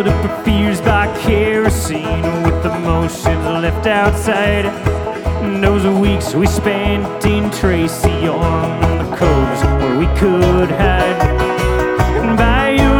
filled up our fears by kerosene, with emotions left outside. And those weeks we spent in Tracy on the coves where we could hide.